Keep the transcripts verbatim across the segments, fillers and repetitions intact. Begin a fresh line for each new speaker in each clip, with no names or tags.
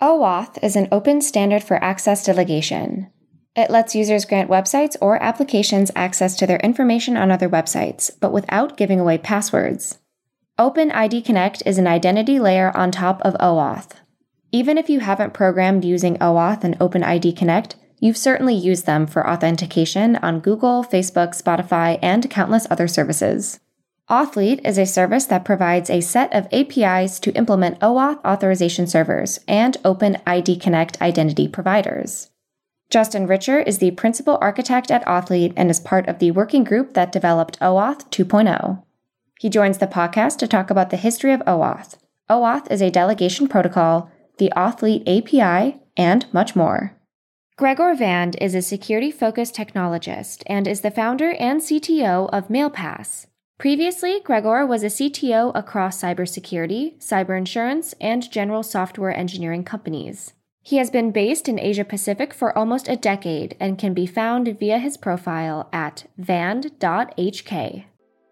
OAuth is an open standard for access delegation. It lets users grant websites or applications access to their information on other websites, but without giving away passwords. OpenID Connect is an identity layer on top of OAuth. Even if you haven't programmed using OAuth and OpenID Connect, you've certainly used them for authentication on Google, Facebook, Spotify, and countless other services. Authlead is a service that provides a set of A P Is to implement OAuth authorization servers and OpenID Connect identity providers. Justin Richer is the principal architect at Authlead and is part of the working group that developed OAuth two point oh. He joins the podcast to talk about the history of OAuth. OAuth is a delegation protocol, the Authlead A P I, and much more. Gregor Vand is a security-focused technologist and is the founder and C T O of MailPass. Previously, Gregor was a C T O across cybersecurity, cyber insurance, and general software engineering companies. He has been based in Asia Pacific for almost a decade and can be found via his profile at vand dot h k.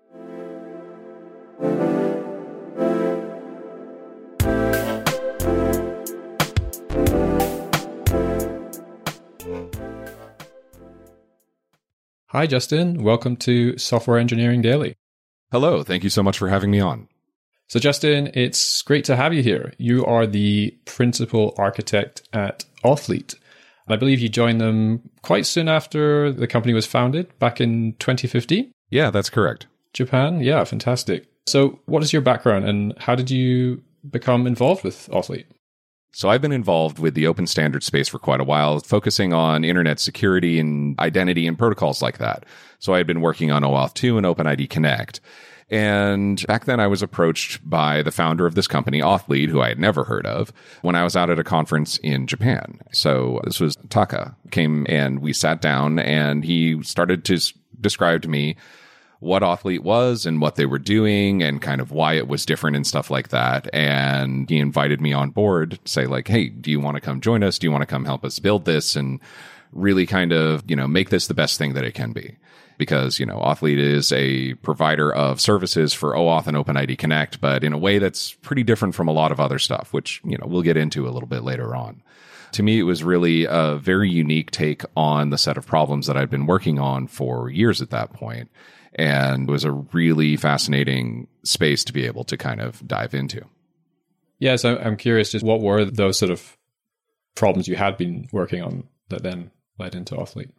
Hi, Justin. Welcome to Software Engineering Daily.
Hello. Thank you so much for having me on.
So, Justin, it's great to have you here. You are the principal architect at Authlead. I believe you joined them quite soon after the company was founded, back in twenty fifteen?
Yeah, that's correct.
Japan? Yeah, fantastic. So what is your background and how did you become involved with Authlead?
So I've been involved with the open standard space for quite a while, focusing on internet security and identity and protocols like that. So I had been working on OAuth two and OpenID Connect. And back then I was approached by the founder of this company, Authlead, who I had never heard of, when I was out at a conference in Japan. So this was Taka, came and we sat down and he started to s- describe to me what Authlead was and what they were doing and kind of why it was different and stuff like that. And he invited me on board to say like, hey, do you want to come join us? Do you want to come help us build this and really kind of, you know, make this the best thing that it can be? Because, you know, Authlead is a provider of services for OAuth and OpenID Connect, but in a way that's pretty different from a lot of other stuff, which, you know, we'll get into a little bit later on. To me, it was really a very unique take on the set of problems that I'd been working on for years at that point. And it was a really fascinating space to be able to kind of dive into.
Yeah, so I'm curious, just what were those sort of problems you had been working on that then led into Authlead?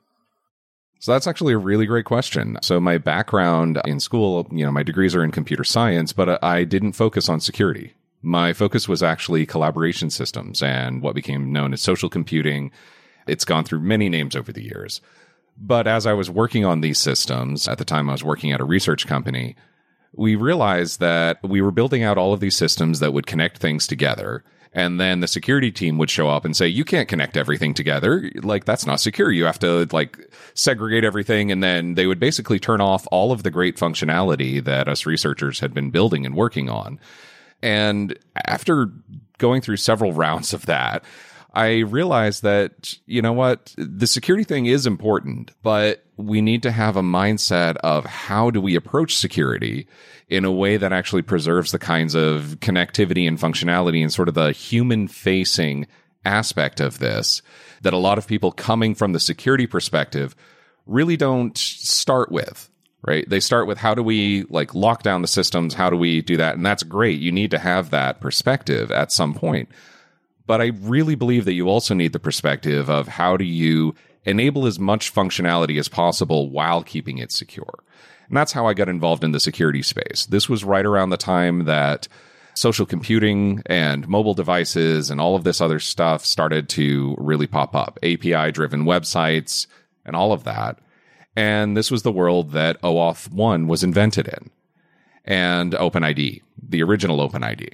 So that's actually a really great question. So my background in school, you know, my degrees are in computer science, but I didn't focus on security. My focus was actually collaboration systems and what became known as social computing. It's gone through many names over the years. But as I was working on these systems, at the time I was working at a research company, we realized that we were building out all of these systems that would connect things together. And then the security team would show up and say, you can't connect everything together. Like, that's not secure. You have to, like, segregate everything. And then they would basically turn off all of the great functionality that us researchers had been building and working on. And after going through several rounds of that, I realized that, you know what, the security thing is important, but we need to have a mindset of how do we approach security in a way that actually preserves the kinds of connectivity and functionality and sort of the human-facing aspect of this that a lot of people coming from the security perspective really don't start with, right? They start with how do we like lock down the systems? How do we do that? And that's great. You need to have that perspective at some point. But I really believe that you also need the perspective of how do you enable as much functionality as possible while keeping it secure. And that's how I got involved in the security space. This was right around the time that social computing and mobile devices and all of this other stuff started to really pop up. A P I-driven websites and all of that. And this was the world that OAuth one was invented in. And OpenID, the original OpenID.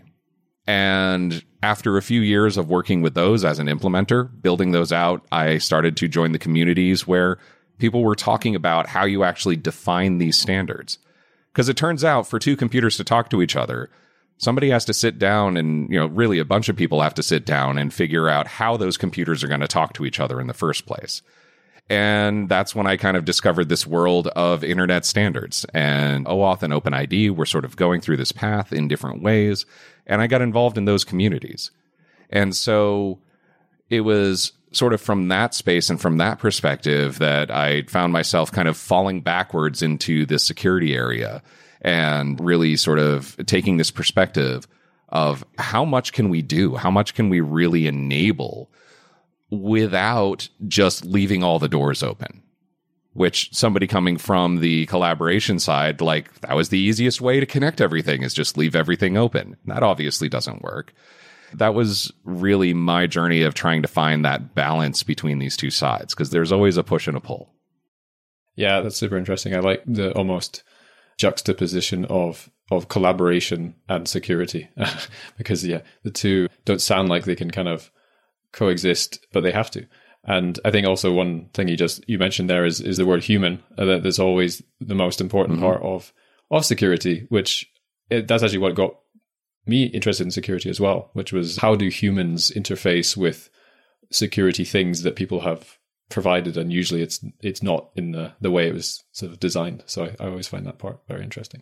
And after a few years of working with those as an implementer, building those out, I started to join the communities where people were talking about how you actually define these standards. Because it turns out for two computers to talk to each other, somebody has to sit down and, you know, really a bunch of people have to sit down and figure out how those computers are going to talk to each other in the first place. And that's when I kind of discovered this world of internet standards. And OAuth and OpenID were sort of going through this path in different ways. And I got involved in those communities. And so it was sort of from that space and from that perspective that I found myself kind of falling backwards into this security area and really sort of taking this perspective of how much can we do? How much can we really enable without just leaving all the doors open? Which somebody coming from the collaboration side, like that was the easiest way to connect everything is just leave everything open. That obviously doesn't work. That was really my journey of trying to find that balance between these two sides, because there's always a push and a pull.
Yeah, that's super interesting. I like the almost juxtaposition of of collaboration and security because, yeah, the two don't sound like they can kind of coexist, but they have to. And I think also one thing you just you mentioned there is is the word human. Uh, that there's always the most important mm-hmm. part of of security, which it, that's actually what got me interested in security as well, which was how do humans interface with security things that people have provided, and usually it's it's not in the the way it was sort of designed. So I, I always find that part very interesting.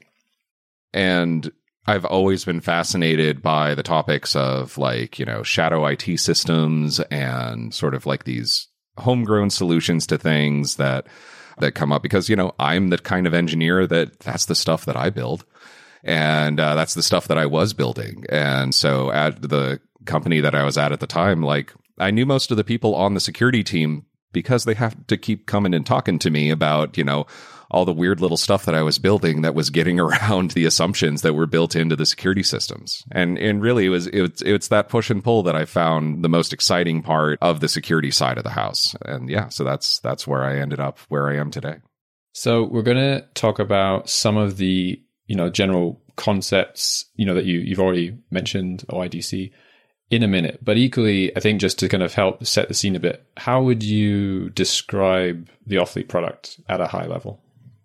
And I've always been fascinated by the topics of like, you know, shadow I T systems and sort of like these homegrown solutions to things that that come up because, you know, I'm the kind of engineer that that's the stuff that I build. And uh, that's the stuff that I was building. And so at the company that I was at at the time, like I knew most of the people on the security team because they have to keep coming and talking to me about, you know, all the weird little stuff that I was building that was getting around the assumptions that were built into the security systems. And and really it was it's it's that push and pull that I found the most exciting part of the security side of the house. And yeah, so that's that's where I ended up where I am today.
So we're going to talk about some of the, you know, general concepts, you know, that you you've already mentioned, O I D C, in a minute. But equally, I think just to kind of help set the scene a bit, how would you describe the Authleet product at a high level?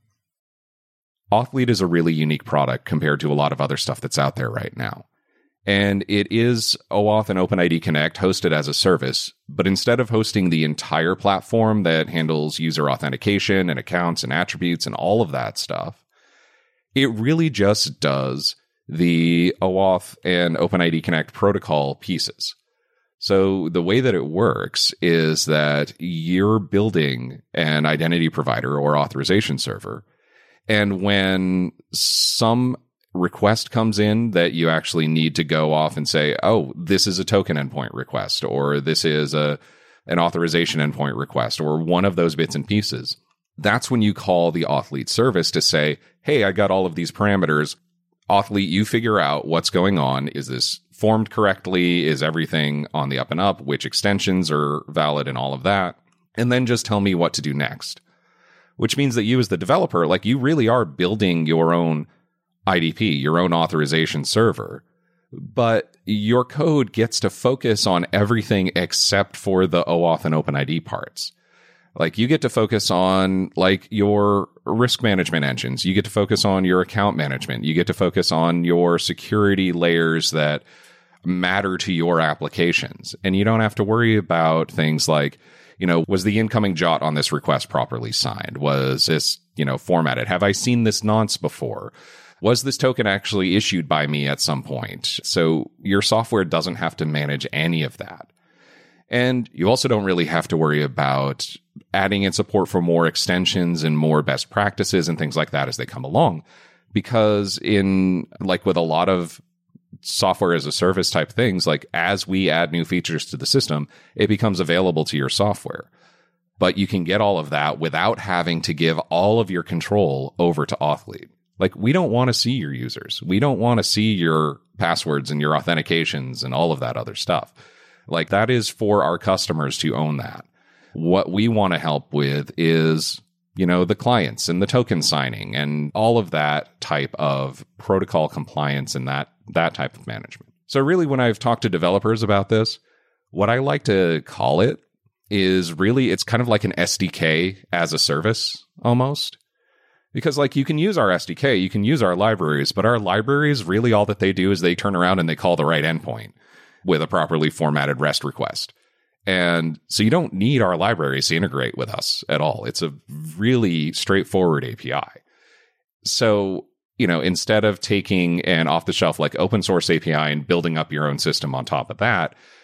Authleet is a really unique product compared to a lot of other stuff that's out there right now. And it is OAuth and OpenID Connect hosted as a service, but instead of hosting the entire platform that handles user authentication and accounts and attributes and all of that stuff, it really just does the OAuth and OpenID Connect protocol pieces. So the way that it works is that you're building an identity provider or authorization server. And when some request comes in that you actually need to go off and say, oh, this is a token endpoint request, or this is a an authorization endpoint request, or one of those bits and pieces, that's when you call the Authleet service to say, hey, I got all of these parameters. Authleet, you figure out what's going on. Is this formed correctly? Is everything on the up and up? Which extensions are valid and all of that? And then just tell me what to do next. Which means that you as the developer, like you really are building your own I D P, your own authorization server, but your code gets to focus on everything except for the OAuth and OpenID parts. Like you get to focus on like your risk management engines. You get to focus on your account management. You get to focus on your security layers that matter to your applications. And you don't have to worry about things like, you know, was the incoming jot on this request properly signed? Was this, you know, formatted? Have I seen this nonce before? Was this token actually issued by me at some point? So your software doesn't have to manage any of that. And you also don't really have to worry about adding in support for more extensions and more best practices and things like that as they come along. Because in like with a lot of software as a service type things, like as we add new features to the system, it becomes available to your software. But you can get all of that without having to give all of your control over to Authleet. Like we don't want to see your users. We don't want to see your passwords and your authentications and all of that other stuff. Like that is for our customers to own that. What we want to help with is, you know, the clients and the token signing and all of that type of protocol compliance and that that type of management. So really, when I've talked to developers about this, what I like to call it is really, it's kind of like an S D K as a service almost. Because like you can use our S D K, you can use our libraries, but our libraries, really all that they do is they turn around and they call the right endpoint with a properly formatted REST request. And so you don't need our libraries to integrate with us at all. It's a really straightforward A P I. So, you know, instead of taking an off-the-shelf like open source A P I and building up your own system on top of that,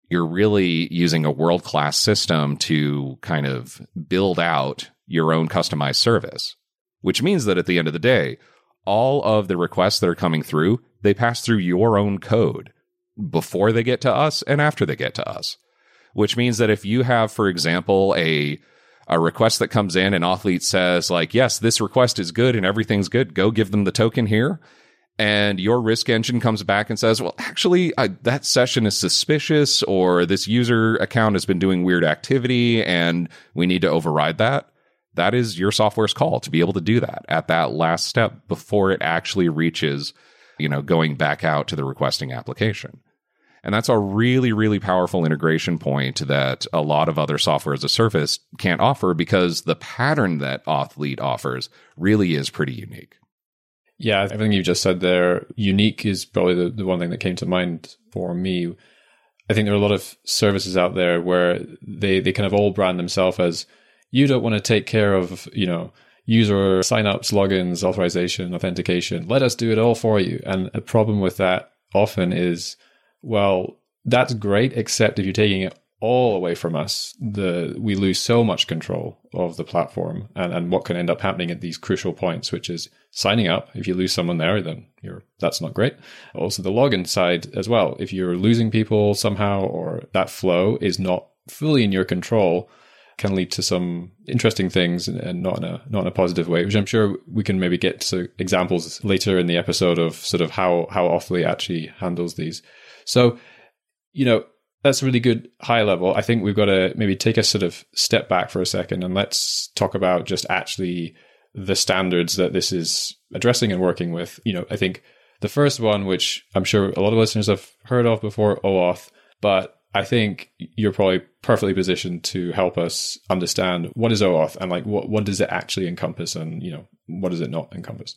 you're really using a world-class system to kind of build out your own customized service, which means that at the end of the day, all of the requests that are coming through, they pass through your own code before they get to us and after they get to us, which means that if you have, for example, a a request that comes in and Authleet says like, yes, this request is good and everything's good, go give them the token here. And your risk engine comes back and says, well, actually, I, that session is suspicious, or this user account has been doing weird activity and we need to override that. That is your software's call to be able to do that at that last step before it actually reaches, you know, going back out to the requesting application. And that's a really, really powerful integration point that a lot of other software as a service can't offer, because the pattern that Authleet offers really is pretty unique.
Yeah, everything you just said there, unique is probably the, the one thing that came to mind for me. I think there are a lot of services out there where they, they kind of all brand themselves as, you don't want to take care of, you know, user signups, logins, authorization, authentication. Let us do it all for you. And a problem with that often is, well, that's great, except if you're taking it all away from us, the we lose so much control of the platform and, and what can end up happening at these crucial points, which is signing up. If you lose someone there, then you're that's not great. Also, the login side as well. If you're losing people somehow, or that flow is not fully in your control, can lead to some interesting things, and not in a not in a positive way, which I'm sure we can maybe get to examples later in the episode of sort of how how Authleet actually handles these. So, you know, that's really good high level. I think we've got to maybe take a sort of step back for a second and let's talk about just actually the standards that this is addressing and working with. You know, I think the first one, which I'm sure a lot of listeners have heard of before, OAuth, but I think you're probably perfectly positioned to help us understand what is OAuth and like what, what does it actually encompass, and, you know, what does it not encompass?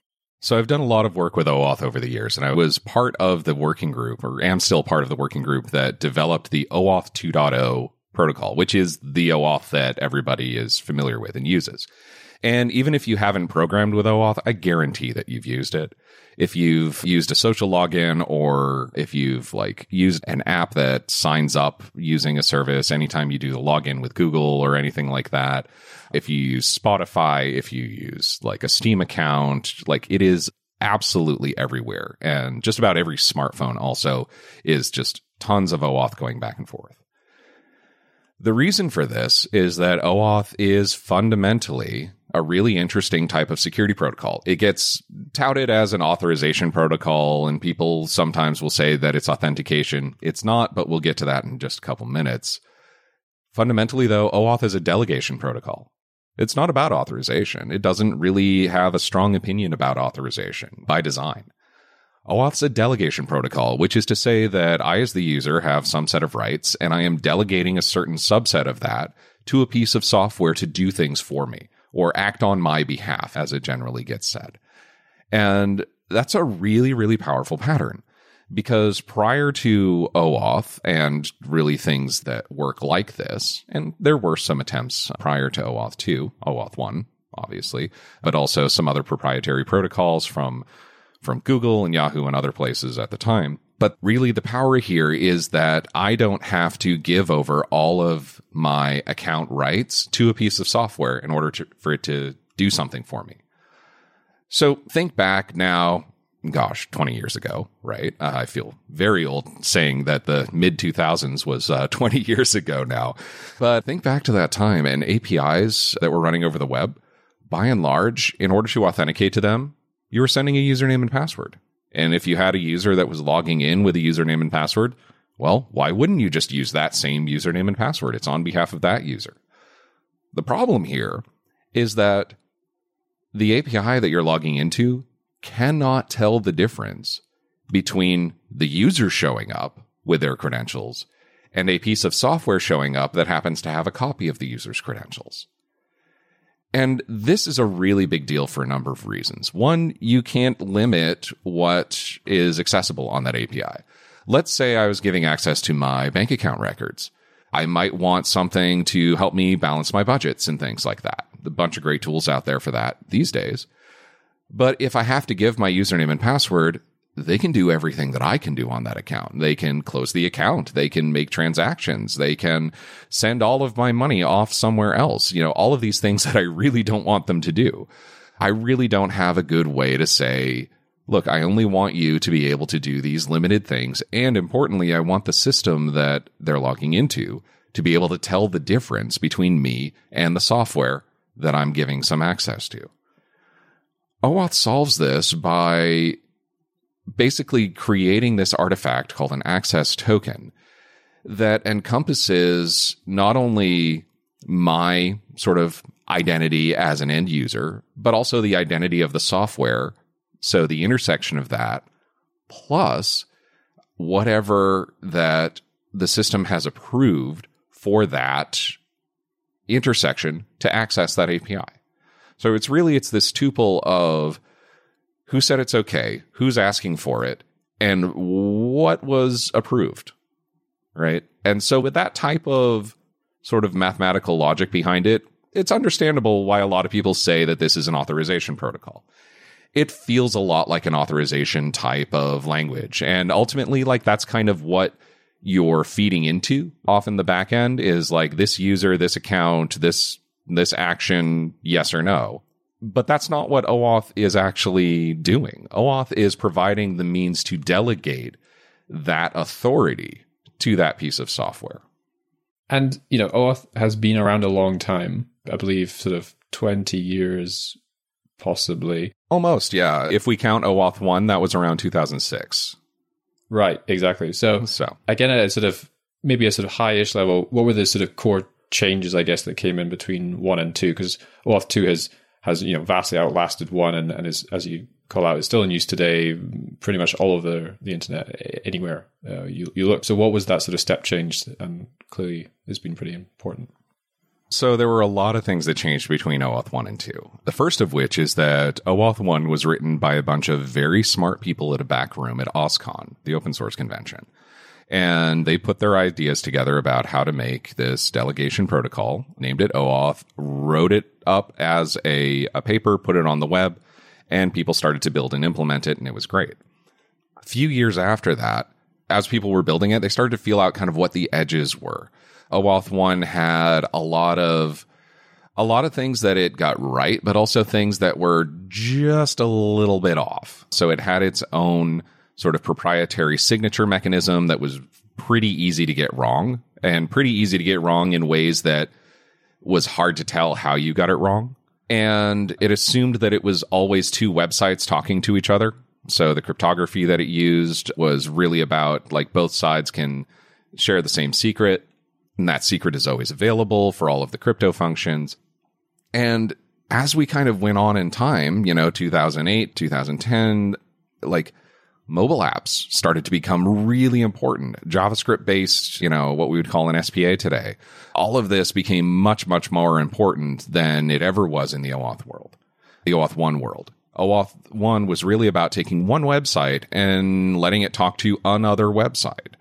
So I've done a lot of work with OAuth over the years, and I was part of the working group, or am still part of the working group that developed the OAuth two point oh protocol, which is the OAuth that everybody is familiar with and uses. And even if you haven't programmed with OAuth, I guarantee that you've used it. If you've used a social login, or if you've like used an app that signs up using a service anytime you do the login with Google or anything like that, if you use Spotify, if you use like a Steam account, like it is absolutely everywhere. And just about every smartphone also is just tons of OAuth going back and forth. The reason for this is that OAuth is fundamentally a really interesting type of security protocol. It gets touted as an authorization protocol, and people sometimes will say that it's authentication. It's not, but we'll get to that in just a couple minutes. Fundamentally, though, OAuth is a delegation protocol. It's not about authorization. It doesn't really have a strong opinion about authorization by design. OAuth's a delegation protocol, which is to say that I, as the user, have some set of rights, and I am delegating a certain subset of that to a piece of software to do things for me, or act on my behalf, as it generally gets said. And that's a really, really powerful pattern, because prior to OAuth and really things that work like this, and there were some attempts prior to OAuth two, OAuth one, obviously, but also some other proprietary protocols from from Google and Yahoo and other places at the time. But really the power here is that I don't have to give over all of my account rights to a piece of software in order to, for it to do something for me. So think back now, gosh, twenty years ago, right? Uh, I feel very old saying that the mid two thousands was uh, twenty years ago now. But think back to that time, and A P Is that were running over the web, by and large, in order to authenticate to them, you were sending a username and password. And if you had a user that was logging in with a username and password, well, why wouldn't you just use that same username and password? It's on behalf of that user. The problem here is that the A P I that you're logging into cannot tell the difference between the user showing up with their credentials and a piece of software showing up that happens to have a copy of the user's credentials. And this is a really big deal for a number of reasons. One, you can't limit what is accessible on that A P I. Let's say I was giving access to my bank account records. I might want something to help me balance my budgets and things like that. A bunch of great tools out there for that these days. But if I have to give my username and password, they can do everything that I can do on that account. They can close the account. They can make transactions. They can send all of my money off somewhere else. You know, all of these things that I really don't want them to do. I really don't have a good way to say, look, I only want you to be able to do these limited things. And importantly, I want the system that they're logging into to be able to tell the difference between me and the software that I'm giving some access to. OAuth solves this by basically creating this artifact called an access token that encompasses not only my sort of identity as an end user, but also the identity of the software. So the intersection of that, plus whatever that the system has approved for that intersection to access that A P I. So it's really, it's this tuple of who said it's okay, who's asking for it, and what was approved, right? And so with that type of sort of mathematical logic behind it, it's understandable why a lot of people say that this is an authorization protocol. It feels a lot like an authorization type of language. And ultimately, like, that's kind of what you're feeding into off in the back end is like this user, this account, this this action, yes or no. But that's not what OAuth is actually doing. OAuth is providing the means to delegate that authority to that piece of software.
And, you know, OAuth has been around a long time. I believe sort of twenty years, possibly.
Almost, yeah. If we count OAuth one, that was around two thousand six.
Right, exactly. So,
so.
again, at a sort of, maybe a sort of high-ish level, what were the sort of core changes, I guess, that came in between one and two? Because OAuth two has, has, you know, vastly outlasted one and, and is, as you call out, is still in use today, pretty much all over the internet, anywhere uh, you, you look. So what was that sort of step change? And clearly has been pretty important.
So there were a lot of things that changed between OAuth one and two. The first of which is that OAuth one was written by a bunch of very smart people at a back room at OSCON, the open source convention. And they put their ideas together about how to make this delegation protocol, named it OAuth, wrote it up as a, a paper, put it on the web, and people started to build and implement it, and it was great. A few years after that, as people were building it, they started to feel out kind of what the edges were. OAuth one had a lot of a lot of things that it got right, but also things that were just a little bit off. So it had its own sort of proprietary signature mechanism that was pretty easy to get wrong, and pretty easy to get wrong in ways that was hard to tell how you got it wrong. And it assumed that it was always two websites talking to each other. So the cryptography that it used was really about, like, both sides can share the same secret, and that secret is always available for all of the crypto functions. And as we kind of went on in time, you know, two thousand eight, two thousand ten, like, mobile apps started to become really important. JavaScript-based, you know, what we would call an S P A today. All of this became much, much more important than it ever was in the OAuth world, the OAuth one world. OAuth one was really about taking one website and letting it talk to another website.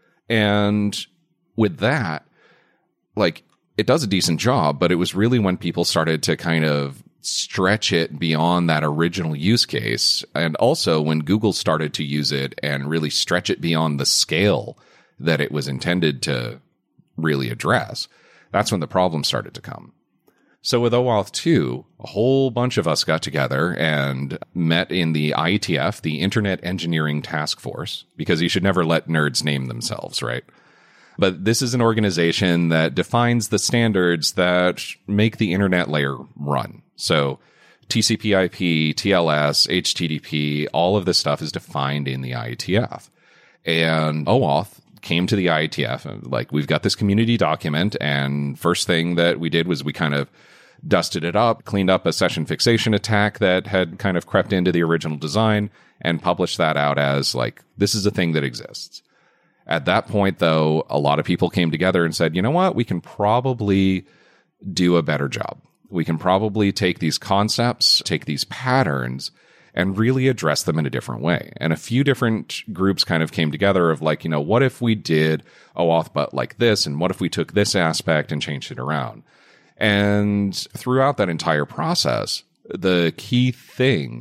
And with that, like, it does a decent job, but it was really when people started to kind of stretch it beyond that original use case. And also when Google started to use it and really stretch it beyond the scale that it was intended to really address, that's when the problem started to come. So with OAuth two, a whole bunch of us got together and met in the I E T F, the Internet Engineering Task Force, because you should never let nerds name themselves, right? But this is an organization that defines the standards that make the internet layer run. So T C P I P, T L S, H T T P, all of this stuff is defined in the I E T F. And OAuth came to the I E T F, like, we've got this community document, and first thing that we did was we kind of dusted it up, cleaned up a session fixation attack that had kind of crept into the original design, and published that out as, like, this is a thing that exists. At that point, though, a lot of people came together and said, you know what, we can probably do a better job. We can probably take these concepts, take these patterns, and really address them in a different way. And a few different groups kind of came together of, like, you know, what if we did OAuth but like this, and what if we took this aspect and changed it around? And throughout that entire process, the key thing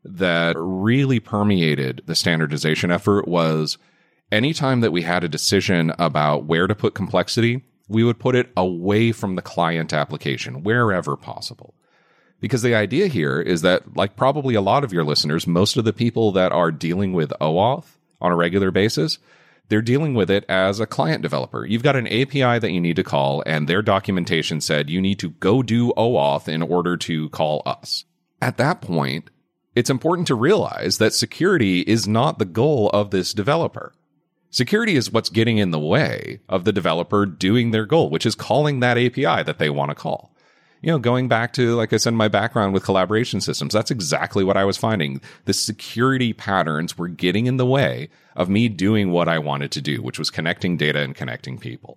that really permeated the standardization effort was anytime that we had a decision about where to put complexity, we would put it away from the client application wherever possible. Because the idea here is that, like probably a lot of your listeners, most of the people that are dealing with OAuth on a regular basis, they're dealing with it as a client developer. You've got an A P I that you need to call, and their documentation said you need to go do OAuth in order to call us. At that point, it's important to realize that security is not the goal of this developer. Security is what's getting in the way of the developer doing their goal, which is calling that A P I that they want to call. You know, going back to, like I said, my background with collaboration systems, that's exactly what I was finding. The security patterns were getting in the way of me doing what I wanted to do, which was connecting data and connecting people.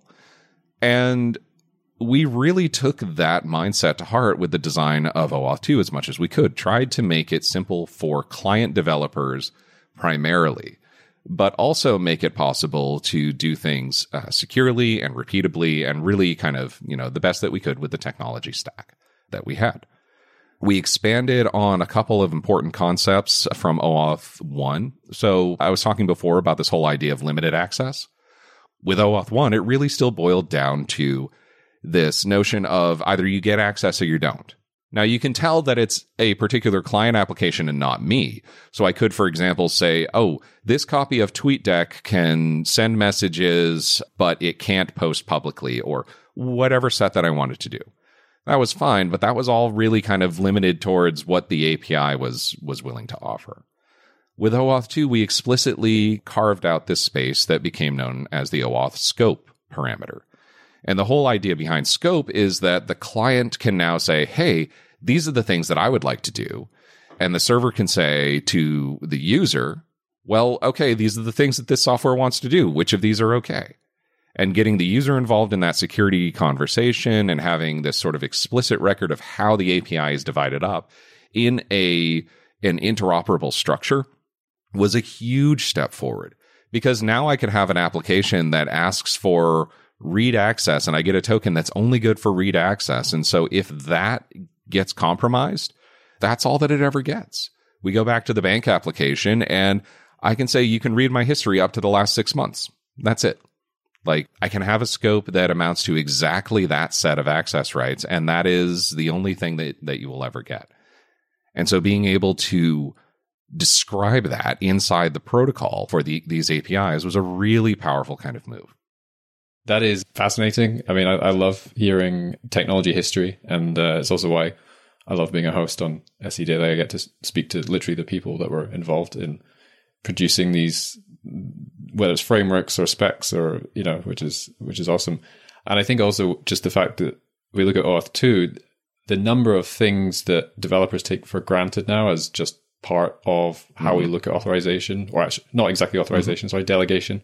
And we really took that mindset to heart with the design of OAuth two as much as we could, tried to make it simple for client developers primarily, but also make it possible to do things uh, securely and repeatably and really kind of, you know, the best that we could with the technology stack that we had. We expanded on a couple of important concepts from OAuth one. So I was talking before about this whole idea of limited access. With OAuth one, it really still boiled down to this notion of either you get access or you don't. Now, you can tell that it's a particular client application and not me. So I could, for example, say, oh, this copy of TweetDeck can send messages, but it can't post publicly, or whatever set that I wanted to do. That was fine, but that was all really kind of limited towards what the A P I was, was willing to offer. With OAuth two, we explicitly carved out this space that became known as the OAuth scope parameter. And the whole idea behind scope is that the client can now say, hey, these are the things that I would like to do. And the server can say to the user, well, okay, these are the things that this software wants to do. Which of these are okay? And getting the user involved in that security conversation and having this sort of explicit record of how the A P I is divided up in a an interoperable structure was a huge step forward. Because now I could have an application that asks for read access, and I get a token that's only good for read access. And so if that gets compromised, that's all that it ever gets. We go back to the bank application, and I can say, you can read my history up to the last six months. That's it. Like, I can have a scope that amounts to exactly that set of access rights, and that is the only thing that, that you will ever get. And so being able to describe that inside the protocol for the, these A P Is was a really powerful kind of move.
That is fascinating. I mean, I, I love hearing technology history, and uh, it's also why I love being a host on S E Daily. I get to speak to literally the people that were involved in producing these, whether it's frameworks or specs, or, you know, which is which is awesome. And I think also just the fact that we look at OAuth two, the number of things that developers take for granted now as just part of how mm-hmm. we look at authorization, or actually not exactly authorization, mm-hmm. sorry, delegation,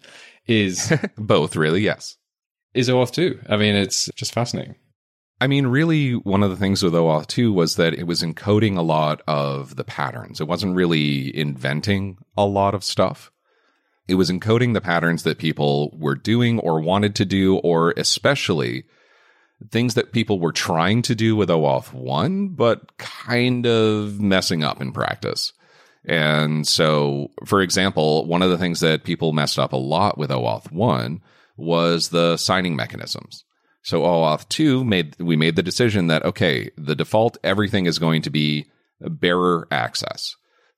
is
both, really, yes.
Is OAuth two. I mean, it's just fascinating.
I mean, really, one of the things with OAuth two was that it was encoding a lot of the patterns. It wasn't really inventing a lot of stuff. It was encoding the patterns that people were doing or wanted to do, or especially things that people were trying to do with OAuth one, but kind of messing up in practice. And so, for example, one of the things that people messed up a lot with OAuth one was the signing mechanisms. So OAuth two made, we made the decision that, okay, the default, everything is going to be bearer access.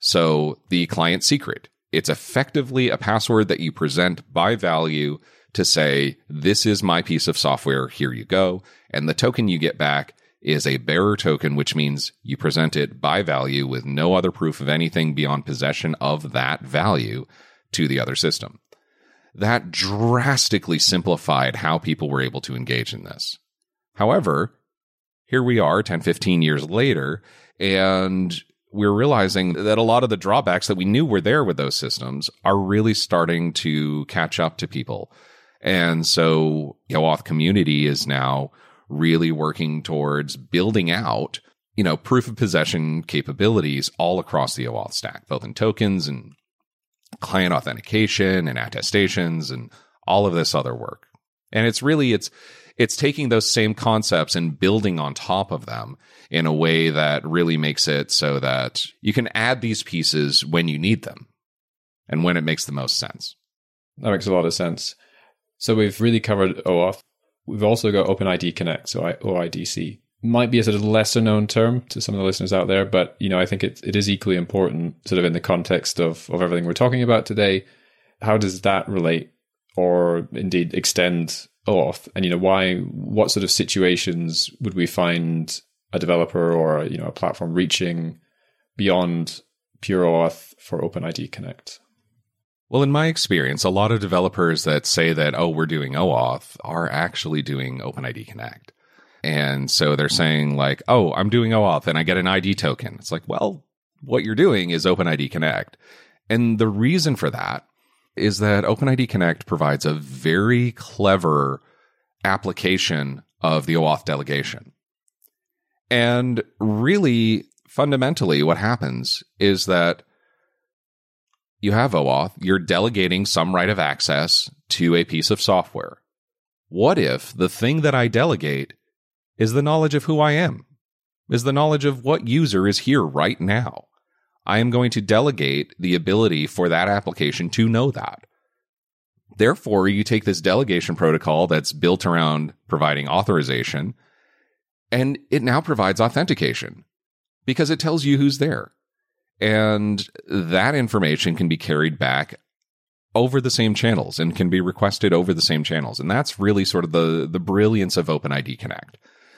So the client secret, it's effectively a password that you present by value to say, this is my piece of software, here you go. And the token you get back is a bearer token, which means you present it by value with no other proof of anything beyond possession of that value to the other system. That drastically simplified how people were able to engage in this. However, here we are ten, fifteen years later, and we're realizing that a lot of the drawbacks that we knew were there with those systems are really starting to catch up to people. And so the OAuth community is now really working towards building out, you know, proof of possession capabilities all across the OAuth stack, both in tokens and client authentication and attestations and all of this other work. And it's really, it's, it's taking those same concepts and building on top of them in a way that really makes it so that you can add these pieces when you need them and when it makes the most sense.
That makes a lot of sense. So we've really covered OAuth. We've also got OpenID Connect, so O I D C. Might be a sort of lesser known term to some of the listeners out there, but you know, I think it, it is equally important sort of in the context of, of everything we're talking about today. How does that relate or indeed extend OAuth? And, you know, why, what sort of situations would we find a developer or, you know, a platform reaching beyond pure OAuth for OpenID Connect?
Well, in my experience, a lot of developers that say that, oh, we're doing OAuth are actually doing OpenID Connect. And so they're saying like, oh, I'm doing OAuth and I get an I D token. It's like, well, what you're doing is OpenID Connect. And the reason for that is that OpenID Connect provides a very clever application of the OAuth delegation. And really, fundamentally, what happens is that you have OAuth, you're delegating some right of access to a piece of software. What if the thing that I delegate is the knowledge of who I am, is the knowledge of what user is here right now? I am going to delegate the ability for that application to know that. Therefore, you take this delegation protocol that's built around providing authorization, and it now provides authentication because it tells you who's there. And that information can be carried back over the same channels and can be requested over the same channels. And that's really sort of the, the brilliance of OpenID Connect.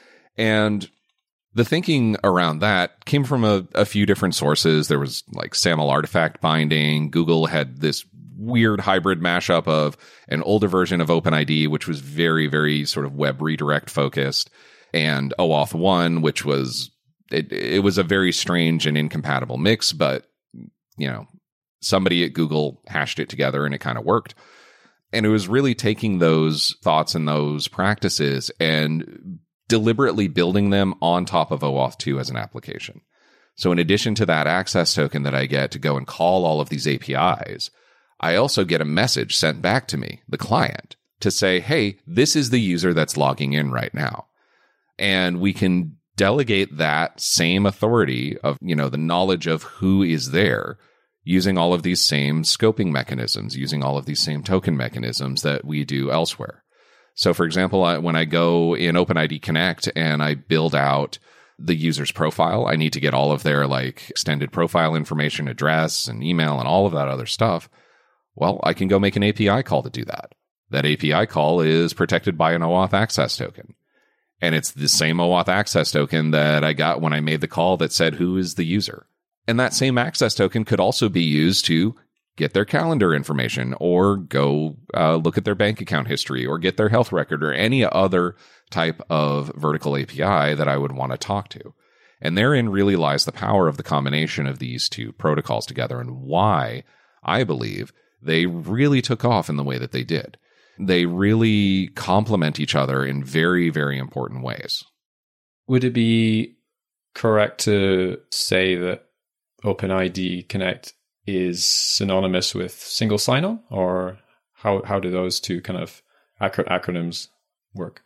And the thinking around that came from a, a few different sources. There was like SAML artifact binding. Google had this weird hybrid mashup of an older version of OpenID, which was very, very sort of web redirect focused, and OAuth one, which was, it, it was a very strange and incompatible mix, but, you know, somebody at Google hashed it together and it kind of worked. And it was really taking those thoughts and those practices and deliberately building them on top of OAuth two as an application. So in addition to that access token that I get to go and call all of these A P Is, I also get a message sent back to me, the client, to say, hey, this is the user that's logging in right now. And we can delegate that same authority of, you know, the knowledge of who is there using all of these same scoping mechanisms, using all of these same token mechanisms that we do elsewhere. So, for example, I, when I go in OpenID Connect and I build out the user's profile, I need to get all of their like extended profile information, address and email and all of that other stuff. Well, I can go make an A P I call to do that. That A P I call is protected by an OAuth access token. And it's the same OAuth access token that I got when I made the call that said who is the user. And that same access token could also be used to get their calendar information or go uh, look at their bank account history or get their health record or any other type of vertical A P I that I would want to talk to. And therein really lies the power of the combination of these two protocols together and why I believe they really took off in the way that they did. They really complement each other in very, very important ways.
Would it be correct to say that OpenID Connect is synonymous with single sign-on, or how how do those two kind of acro- acronyms work?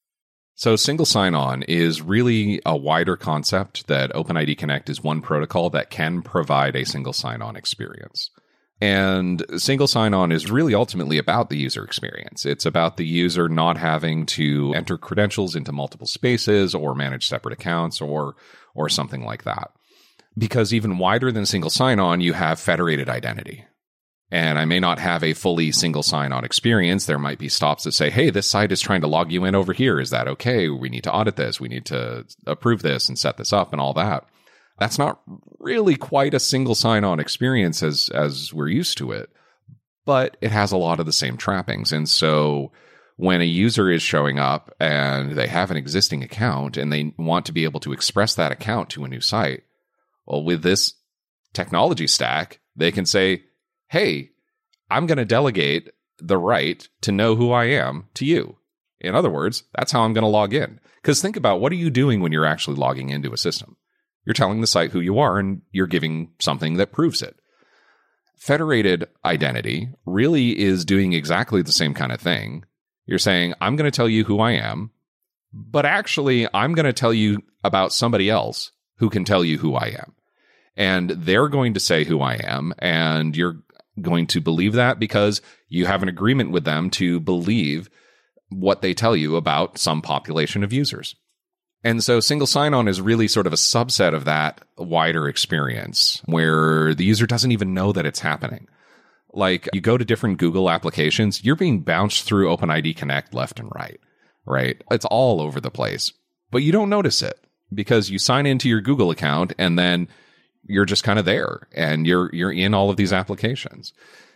So single sign-on is really a wider concept that OpenID Connect is one protocol that can provide a single sign-on experience. And single sign-on is really ultimately about the user experience. It's about the user not having to enter credentials into multiple spaces or manage separate accounts or or something like that. Because even wider than single sign-on, you have federated identity. And I may not have a fully single sign-on experience. There might be stops that say, hey, this site is trying to log you in over here. Is that okay? We need to audit this. We need to approve this and set this up and all that. That's not really quite a single sign-on experience as, as we're used to it, but it has a lot of the same trappings. And so when a user is showing up and they have an existing account and they want to be able to express that account to a new site, well, with this technology stack, they can say, hey, I'm going to delegate the right to know who I am to you. In other words, that's how I'm going to log in. Because think about, what are you doing when you're actually logging into a system? You're telling the site who you are, and you're giving something that proves it. Federated identity really is doing exactly the same kind of thing. You're saying, I'm going to tell you who I am, but actually I'm going to tell you about somebody else who can tell you who I am. And they're going to say who I am, and you're going to believe that because you have an agreement with them to believe what they tell you about some population of users. And so single sign-on is really sort of a subset of that wider experience where the user doesn't even know that it's happening. Like, you go to different Google applications, you're being bounced through OpenID Connect left and right, right? It's all over the place, but you don't notice it because you sign into your Google account and then you're just kind of there and you're, you're in all of these applications.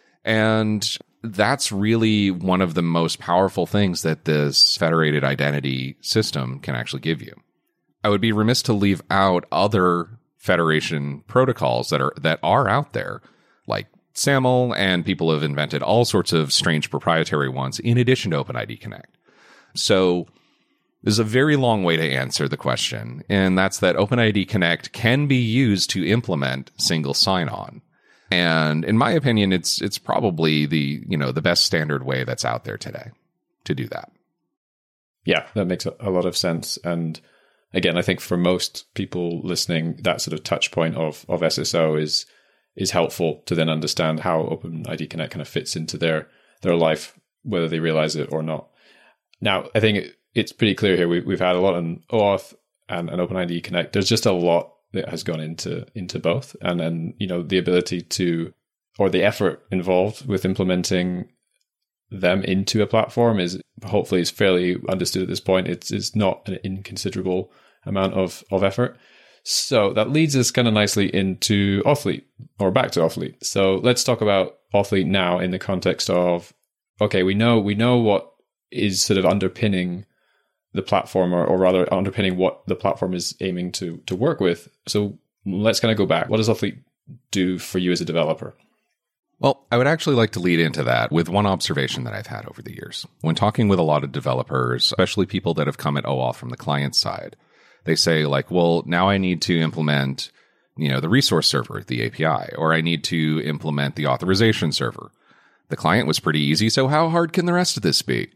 And that's really one of the most powerful things that this federated identity system can actually give you. I would be remiss to leave out other federation protocols that are, that are out there, like SAML, and people have invented all sorts of strange proprietary ones in addition to OpenID Connect. So there's a very long way to answer the question, and that's that OpenID Connect can be used to implement single sign-on. And in my opinion, it's it's probably the, you know, the best standard way that's out there today to do that.
Yeah, that makes a lot of sense. And again, I think for most people listening, that sort of touch point of, of S S O is is helpful to then understand how OpenID Connect kind of fits into their their life, whether they realize it or not. Now, I think it, it's pretty clear here. We, we've had a lot on OAuth and, and OpenID Connect. There's just a lot that has gone into into both, and then, you know, the ability to, or the effort involved with implementing them into a platform is hopefully is fairly understood at this point. It's it's not an inconsiderable amount of of effort. So that leads us kind of nicely into Authleet, or back to Authleet. So let's talk about Authleet now in the context of, okay, we know we know what is sort of underpinning the platform, or, or rather underpinning what the platform is aiming to to work with. So let's kind of go back. What does Authleet do for you as a developer?
Well, I would actually like to lead into that with one observation that I've had over the years. When talking with a lot of developers, especially people that have come at OAuth from the client side, they say like, well, now I need to implement, you know, the resource server, the A P I, or I need to implement the authorization server. The client was pretty easy, so how hard can the rest of this be?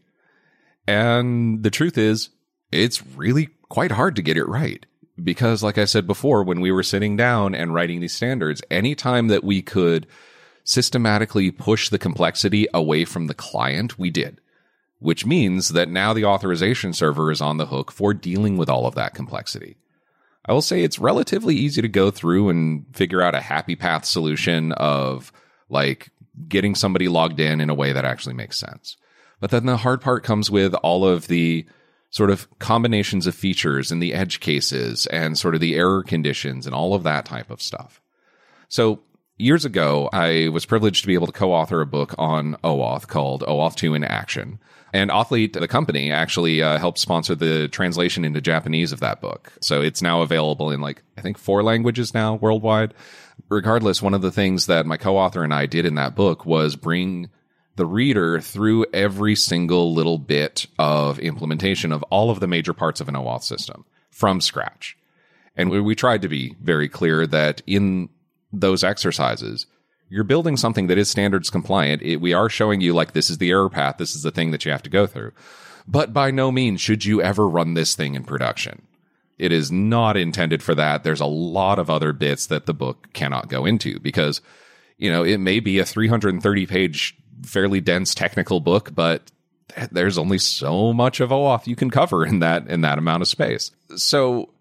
And the truth is, it's really quite hard to get it right. Because like I said before, when we were sitting down and writing these standards, anytime that we could systematically push the complexity away from the client, we did. Which means that now the authorization server is on the hook for dealing with all of that complexity. I will say it's relatively easy to go through and figure out a happy path solution of like getting somebody logged in in a way that actually makes sense. But then the hard part comes with all of the sort of combinations of features and the edge cases and sort of the error conditions and all of that type of stuff. So years ago, I was privileged to be able to co-author a book on OAuth called OAuth two in Action. And Authleet, the company, actually uh, helped sponsor the translation into Japanese of that book. So it's now available in like, I think four languages now worldwide. Regardless, one of the things that my co-author and I did in that book was bring the reader through every single little bit of implementation of all of the major parts of an OAuth system from scratch. And we, we tried to be very clear that in those exercises, you're building something that is standards compliant. It, we are showing you like, this is the error path. This is the thing that you have to go through. But by no means should you ever run this thing in production. It is not intended for that. There's a lot of other bits that the book cannot go into because, you know, it may be a three hundred thirty page, fairly dense technical book, but there's only so much of OAuth you can cover in that, in that amount of space. So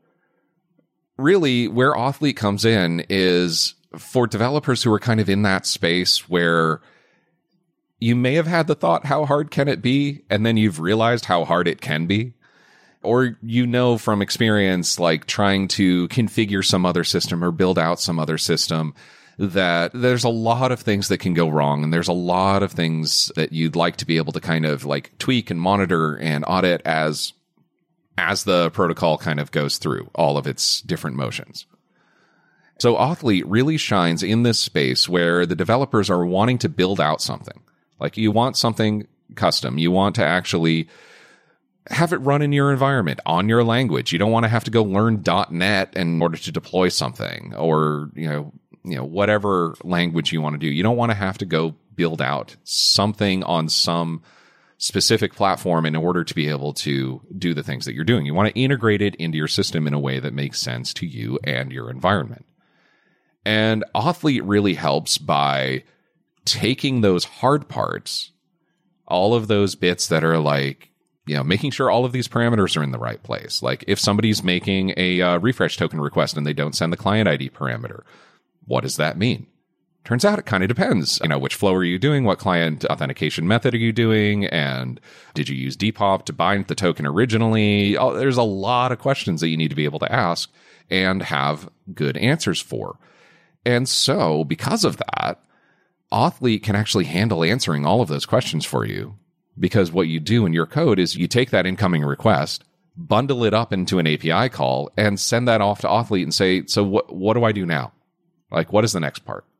really where Authleet comes in is for developers who are kind of in that space where you may have had the thought, how hard can it be? And then you've realized how hard it can be. Or you know from experience, like trying to configure some other system or build out some other system, that there's a lot of things that can go wrong. And there's a lot of things that you'd like to be able to kind of like tweak and monitor and audit as, as the protocol kind of goes through all of its different motions. So Authleet really shines in this space where the developers are wanting to build out something. Like you want something custom. You want to actually have it run in your environment, on your language. You don't want to have to go learn dot net in order to deploy something, or, you know, you know, whatever language you want to do. You don't want to have to go build out something on some specific platform in order to be able to do the things that you're doing. You want to integrate it into your system in a way that makes sense to you and your environment. And Auth0lete really helps by taking those hard parts, all of those bits that are like, you know, making sure all of these parameters are in the right place. Like if somebody's making a uh, refresh token request and they don't send the client I D parameter, what does that mean? Turns out it kind of depends. You know, which flow are you doing? What client authentication method are you doing? And did you use Depop to bind the token originally? Oh, there's a lot of questions that you need to be able to ask and have good answers for. And so because of that, Auth0lete can actually handle answering all of those questions for you, because what you do in your code is you take that incoming request, bundle it up into an A P I call, and send that off to Auth0lete and say, so what, what do I do now? Like, what is the next part?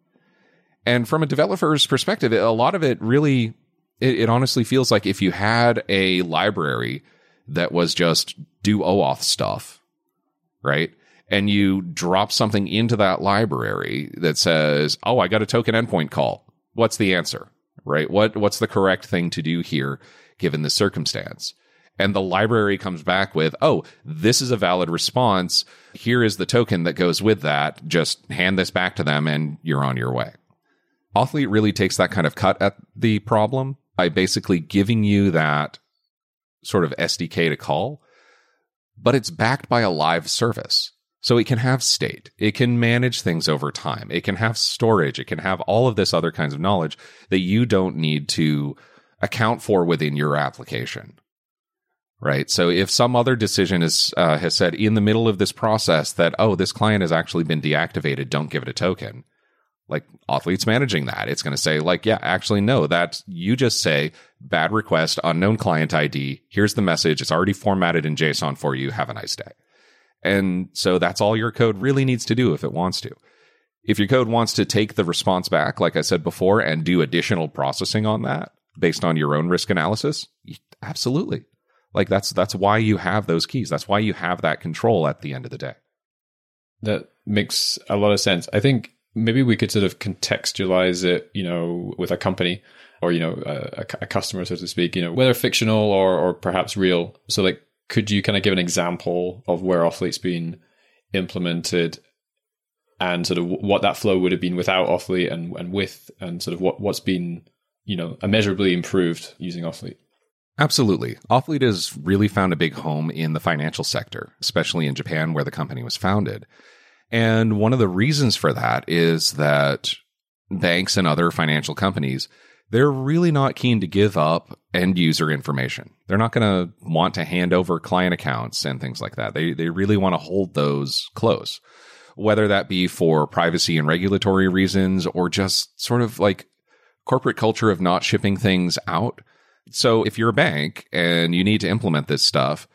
And from a developer's perspective, a lot of it really, it, it honestly feels like if you had a library that was just do OAuth stuff, right? And you drop something into that library that says, oh, I got a token endpoint call. What's the answer, right? What What's the correct thing to do here, given the circumstance? And the library comes back with, oh, this is a valid response. Here is the token that goes with that. Just hand this back to them and you're on your way. Auth0lete really takes that kind of cut at the problem by basically giving you that sort of S D K to call, but it's backed by a live service. So it can have state, it can manage things over time, it can have storage, it can have all of this other kinds of knowledge that you don't need to account for within your application, right? So if some other decision is uh, has said in the middle of this process that, oh, this client has actually been deactivated, don't give it a token, like Auth0lete's managing that. It's going to say like, yeah, actually, no, that you just say bad request, unknown client I D. Here's the message. It's already formatted in JSON for you. Have a nice day. And so that's all your code really needs to do if it wants to. If your code wants to take the response back, like I said before, and do additional processing on that based on your own risk analysis, absolutely. Like that's that's why you have those keys. That's why you have that control at the end of the day.
That makes a lot of sense. I think maybe we could sort of contextualize it, you know, with a company or, you know, a, a customer, so to speak, you know, whether fictional or, or perhaps real. So like, could you kind of give an example of where Auth0lete's been implemented and sort of what that flow would have been without Auth0lete and, and with, and sort of what, what's been, you know, immeasurably improved using Auth0lete?
Absolutely. Auth0lete has really found a big home in the financial sector, especially in Japan where the company was founded. And one of the reasons for that is that banks and other financial companies, they're really not keen to give up end user information. They're not going to want to hand over client accounts and things like that. They they really want to hold those close, whether that be for privacy and regulatory reasons or just sort of like corporate culture of not shipping things out. So if you're a bank and you need to implement this stuff,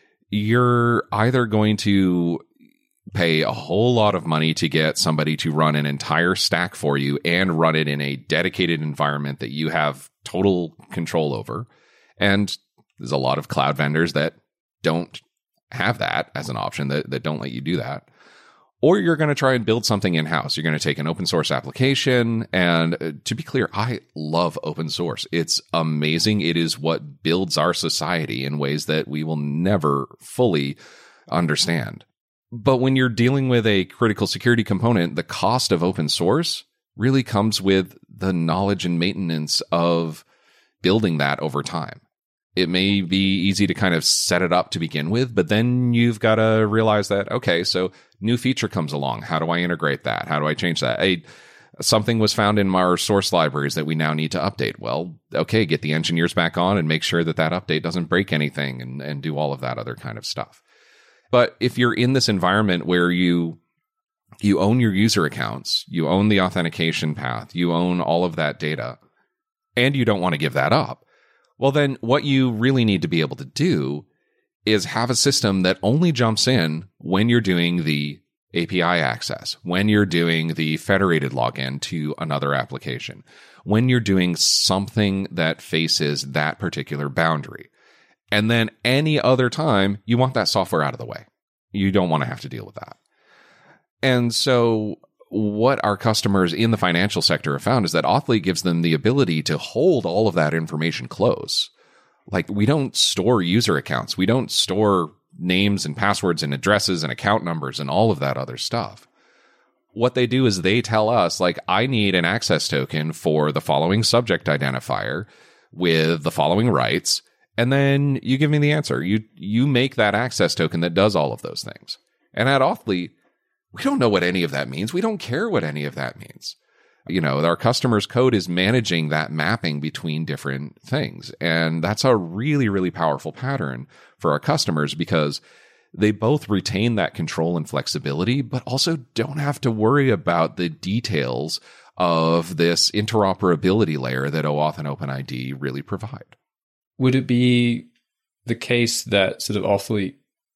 you're either going to pay a whole lot of money to get somebody to run an entire stack for you and run it in a dedicated environment that you have total control over. And there's a lot of cloud vendors that don't have that as an option, that, that don't let you do that. Or you're going to try and build something in-house. You're going to take an open source application. And uh, to be clear, I love open source. It's amazing. It is what builds our society in ways that we will never fully understand. But when you're dealing with a critical security component, the cost of open source really comes with the knowledge and maintenance of building that over time. It may be easy to kind of set it up to begin with, but then you've got to realize that, okay, so new feature comes along. How do I integrate that? How do I change that? A, something was found in our source libraries that we now need to update. Well, okay, get the engineers back on and make sure that that update doesn't break anything and, and do all of that other kind of stuff. But if you're in this environment where you you own your user accounts, you own the authentication path, you own all of that data, and you don't want to give that up, well, then what you really need to be able to do is have a system that only jumps in when you're doing the A P I access, when you're doing the federated login to another application, when you're doing something that faces that particular boundary. And then any other time, you want that software out of the way. You don't want to have to deal with that. And so what our customers in the financial sector have found is that Auth0lete gives them the ability to hold all of that information close, Like, we don't store user accounts. We don't store names and passwords and addresses and account numbers and all of that other stuff. What they do is they tell us, like, I need an access token for the following subject identifier with the following rights. And then you give me the answer. You you make that access token that does all of those things. And at Auth0, we don't know what any of that means. We don't care what any of that means. You know, our customer's code is managing that mapping between different things. And that's a really, really powerful pattern for our customers because they both retain that control and flexibility, but also don't have to worry about the details of this interoperability layer that OAuth and OpenID really provide.
Would it be the case that sort of Auth0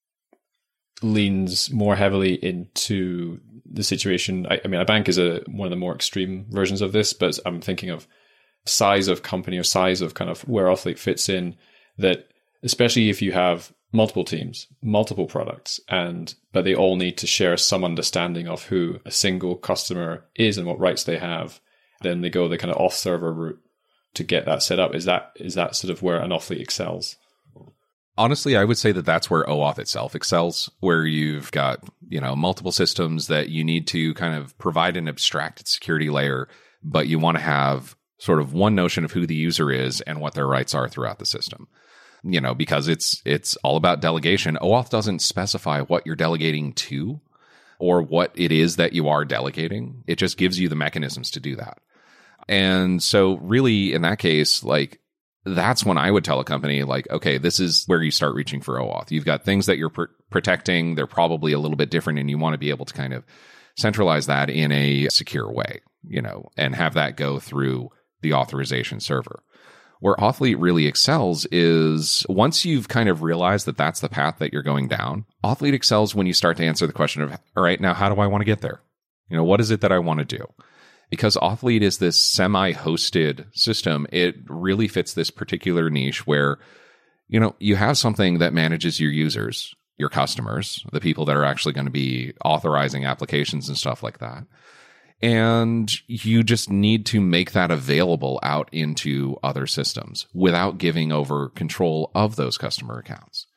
leans more heavily into the situation? I, I mean, a bank is a one of the more extreme versions of this, but I'm thinking of size of company or size of kind of where Auth0 fits in, that especially if you have multiple teams, multiple products, and but they all need to share some understanding of who a single customer is and what rights they have, then they go the kind of off server route to get that set up. Is that is that sort of where an Auth0 excels?
Honestly, I would say that that's where OAuth itself excels, where you've got, you know, multiple systems that you need to kind of provide an abstracted security layer, but you want to have sort of one notion of who the user is and what their rights are throughout the system. You know, because it's it's all about delegation. OAuth doesn't specify what you're delegating to or what it is that you are delegating. It just gives you the mechanisms to do that. And so really, in that case, like, that's when I would tell a company, like, okay, this is where you start reaching for OAuth. You've got things that you're pr- protecting. They're probably a little bit different, and you want to be able to kind of centralize that in a secure way, you know, and have that go through the authorization server. Where Auth0 really excels is once you've kind of realized that that's the path that you're going down, Auth0 excels when you start to answer the question of, all right, now how do I want to get there? You know, what is it that I want to do? Because Auth0 is this semi-hosted system, it really fits this particular niche where, you know, you have something that manages your users, your customers, the people that are actually going to be authorizing applications and stuff like that. And you just need to make that available out into other systems without giving over control of those customer accounts.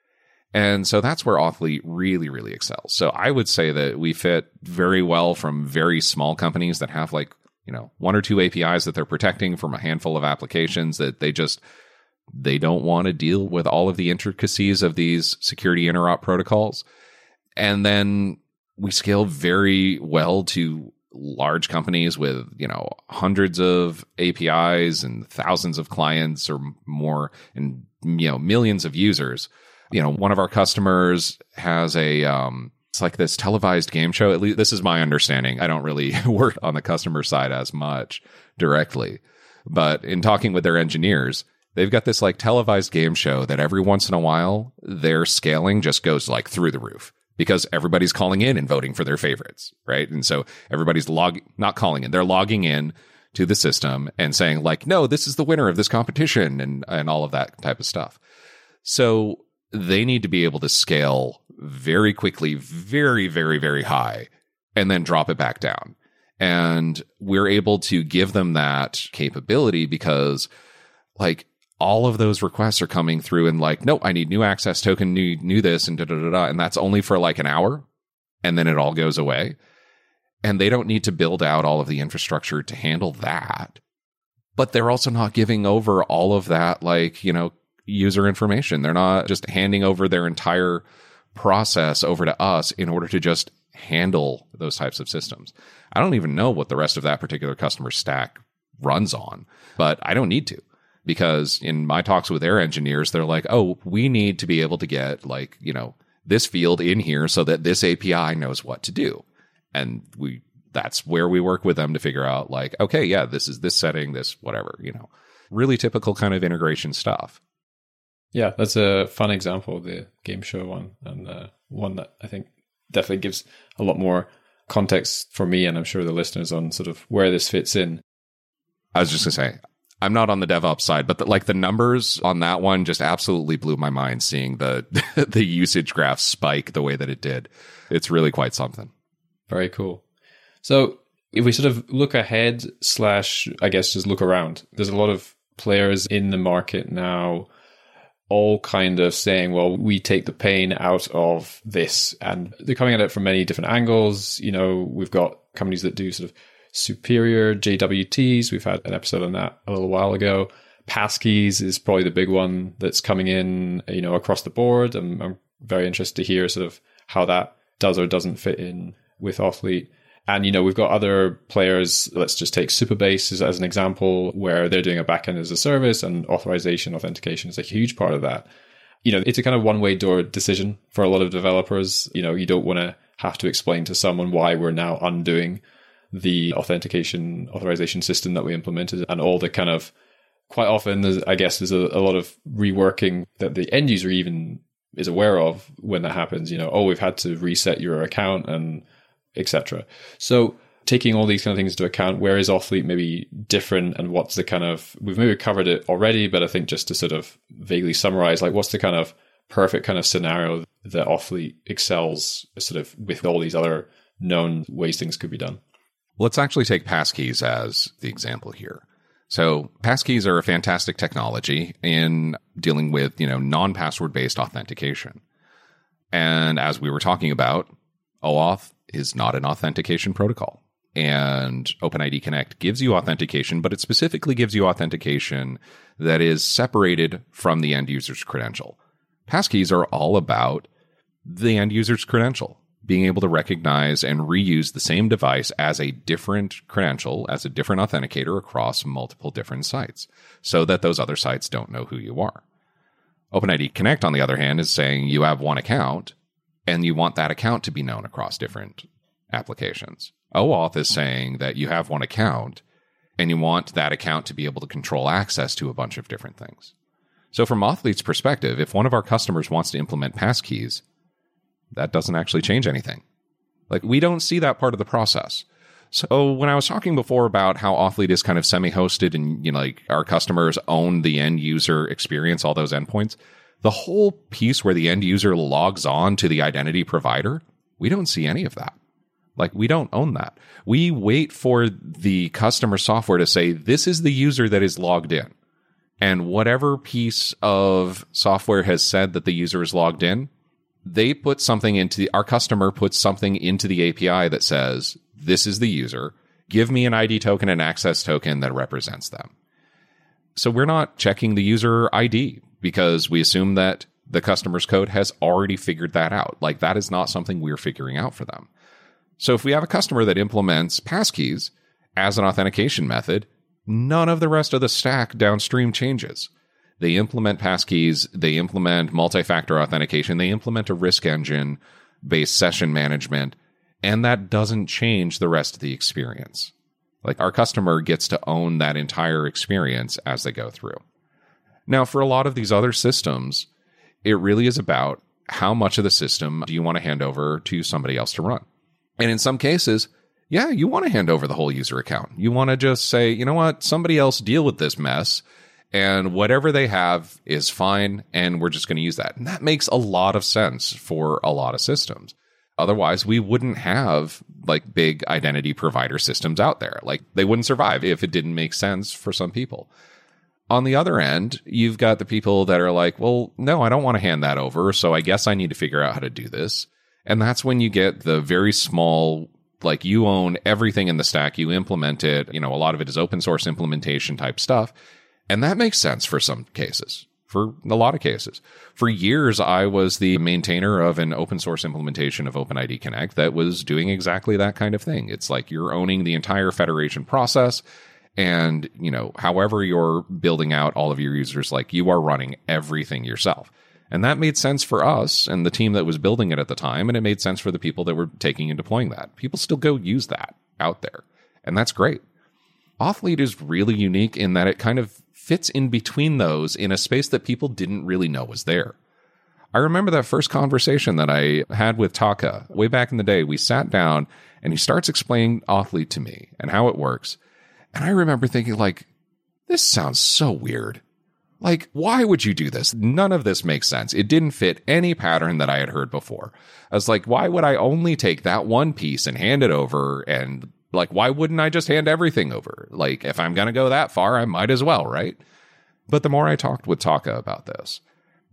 And so that's where Auth0 really, really excels. So I would say that we fit very well from very small companies that have like, you know, one or two A P Is that they're protecting from a handful of applications that they just, they don't want to deal with all of the intricacies of these security interop protocols. And then we scale very well to large companies with, you know, hundreds of A P Is and thousands of clients or more and, you know, millions of users. You know, one of our customers has a, um, it's like this televised game show. At least this is my understanding. I don't really work on the customer side as much directly, but in talking with their engineers, they've got this like televised game show that every once in a while their scaling just goes like through the roof because everybody's calling in and voting for their favorites, right? And so everybody's log, not calling in, they're logging in to the system and saying like, no, this is the winner of this competition and, and all of that type of stuff. So they need to be able to scale very quickly, very, very, very high, and then drop it back down. And we're able to give them that capability because, like, all of those requests are coming through and like, no, I need new access token, new, new this, and da da da da. And that's only for like an hour, and then it all goes away. And they don't need to build out all of the infrastructure to handle that. But they're also not giving over all of that, like, you know, user information. They're not just handing over their entire process over to us in order to just handle those types of systems. I don't even know what the rest of that particular customer stack runs on, but I don't need to, because in my talks with their engineers, they're like, oh, we need to be able to get like, you know, this field in here so that this A P I knows what to do. And we, that's where we work with them to figure out like, okay, yeah, this is this setting, this, whatever, you know, really typical kind of integration stuff.
Yeah, that's a fun example, the game show one, and uh, one that I think definitely gives a lot more context for me, and I'm sure the listeners, on sort of where this fits in.
I was just going to say, I'm not on the DevOps side, but the, like the numbers on that one just absolutely blew my mind, seeing the the usage graph spike the way that it did. It's really quite something.
Very cool. So if we sort of look ahead slash, I guess, just look around, there's a lot of players in the market now all kind of saying, well, we take the pain out of this. And they're coming at it from many different angles. You know, we've got companies that do sort of superior J W Ts. We've had an episode on that a little while ago. Passkeys is probably the big one that's coming in, you know, across the board. I'm, I'm very interested to hear sort of how that does or doesn't fit in with Authleet. And, you know, we've got other players. Let's just take Supabase as, as an example, where they're doing a backend as a service, and authorization, authentication is a huge part of that. You know, it's a kind of one-way door decision for a lot of developers. You know, you don't want to have to explain to someone why we're now undoing the authentication authorization system that we implemented, and all the kind of, quite often, there's, I guess there's a, a lot of reworking that the end user even is aware of when that happens. You know, oh, we've had to reset your account and et cetera. So taking all these kind of things into account, where is Authleet maybe different, and what's the kind of, we've maybe covered it already, but I think just to sort of vaguely summarize, like what's the kind of perfect kind of scenario that Authleet excels sort of with all these other known ways things could be done?
Let's actually take passkeys as the example here. So passkeys are a fantastic technology in dealing with, you know, non-password based authentication. And as we were talking about, OAuth is not an authentication protocol. And OpenID Connect gives you authentication, but it specifically gives you authentication that is separated from the end user's credential. Passkeys are all about the end user's credential, being able to recognize and reuse the same device as a different credential, as a different authenticator across multiple different sites, so that those other sites don't know who you are. OpenID Connect, on the other hand, is saying you have one account, and you want that account to be known across different applications. OAuth is saying that you have one account, and you want that account to be able to control access to a bunch of different things. So from Authleet's perspective, if one of our customers wants to implement passkeys, that doesn't actually change anything. Like, we don't see that part of the process. So when I was talking before about how Authleet is kind of semi-hosted and, you know, like our customers own the end user experience, all those endpoints, the whole piece where the end user logs on to the identity provider, we don't see any of that. Like, we don't own that. We wait for the customer software to say, this is the user that is logged in. And whatever piece of software has said that the user is logged in, they put something into the, our customer puts something into the A P I that says, this is the user. Give me an I D token and access token that represents them. So we're not checking the user I D because we assume that the customer's code has already figured that out. Like, that is not something we're figuring out for them. So if we have a customer that implements passkeys as an authentication method, none of the rest of the stack downstream changes. They implement passkeys, they implement multi-factor authentication, they implement a risk engine-based session management, and that doesn't change the rest of the experience. Like, our customer gets to own that entire experience as they go through. Now, for a lot of these other systems, it really is about how much of the system do you want to hand over to somebody else to run. And in some cases, yeah, you want to hand over the whole user account. You want to just say, you know what, somebody else deal with this mess, and whatever they have is fine, and we're just going to use that. And that makes a lot of sense for a lot of systems. Otherwise, we wouldn't have like big identity provider systems out there. Like, they wouldn't survive if it didn't make sense for some people. On the other end, you've got the people that are like, well, no, I don't want to hand that over, so I guess I need to figure out how to do this. And that's when you get the very small, like, you own everything in the stack, you implement it, you know, a lot of it is open source implementation type stuff. And that makes sense for some cases, for a lot of cases. For years, I was the maintainer of an open source implementation of OpenID Connect that was doing exactly that kind of thing. It's like you're owning the entire federation process. And, you know, however you're building out all of your users, like, you are running everything yourself. And that made sense for us and the team that was building it at the time. And it made sense for the people that were taking and deploying that. People still go use that out there. And that's great. Authleet is really unique in that it kind of fits in between those in a space that people didn't really know was there. I remember that first conversation that I had with Taka way back in the day. We sat down and he starts explaining Authleet to me and how it works. And I remember thinking, like, this sounds so weird. Like, why would you do this? None of this makes sense. It didn't fit any pattern that I had heard before. I was like, why would I only take that one piece and hand it over? And, like, why wouldn't I just hand everything over? Like, if I'm going to go that far, I might as well, right? But the more I talked with Taka about this,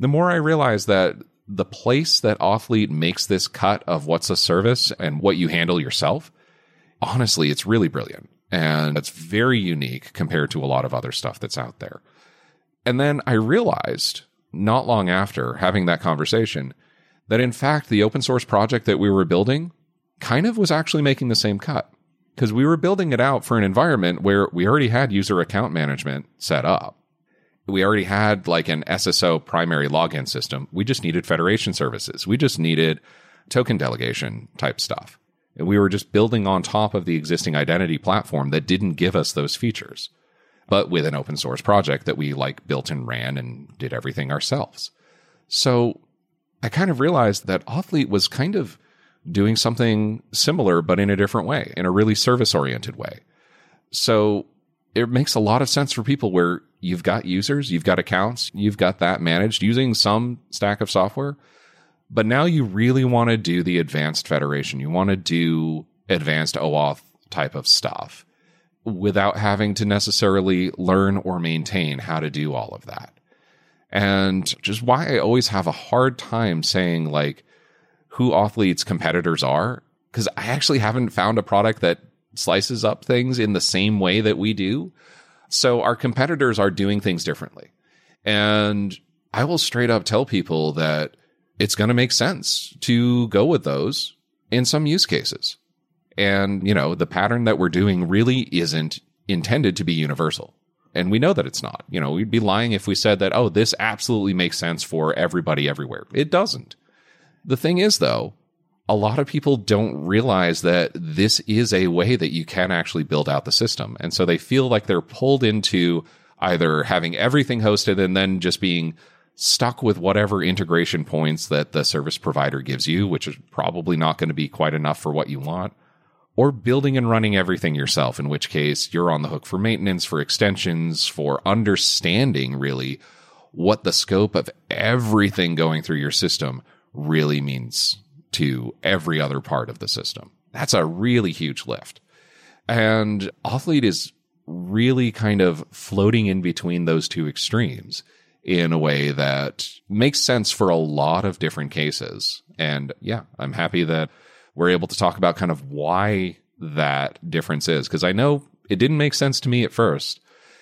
the more I realize that the place that Authleet makes this cut of what's a service and what you handle yourself, honestly, it's really brilliant. And it's very unique compared to a lot of other stuff that's out there. And then I realized not long after having that conversation that in fact, the open source project that we were building kind of was actually making the same cut, because we were building it out for an environment where we already had user account management set up. We already had like an S S O primary login system. We just needed federation services. We just needed token delegation type stuff. And we were just building on top of the existing identity platform that didn't give us those features, but with an open source project that we like built and ran and did everything ourselves. So I kind of realized that Authleet was kind of doing something similar, but in a different way, in a really service-oriented way. So it makes a lot of sense for people where you've got users, you've got accounts, you've got that managed using some stack of software, but now you really want to do the advanced federation. You want to do advanced OAuth type of stuff without having to necessarily learn or maintain how to do all of that. And just why I always have a hard time saying like who Authleet's competitors are, because I actually haven't found a product that slices up things in the same way that we do. So our competitors are doing things differently. And I will straight up tell people that it's going to make sense to go with those in some use cases. And, you know, the pattern that we're doing really isn't intended to be universal. And we know that it's not. You know, we'd be lying if we said that, oh, this absolutely makes sense for everybody everywhere. It doesn't. The thing is, though, a lot of people don't realize that this is a way that you can actually build out the system. And so they feel like they're pulled into either having everything hosted and then just being stuck with whatever integration points that the service provider gives you, which is probably not going to be quite enough for what you want, or building and running everything yourself, in which case you're on the hook for maintenance, for extensions, for understanding really what the scope of everything going through your system really means to every other part of the system. That's a really huge lift. And Authleet is really kind of floating in between those two extremes in a way that makes sense for a lot of different cases. And yeah, I'm happy that we're able to talk about kind of why that difference is, because I know it didn't make sense to me at first,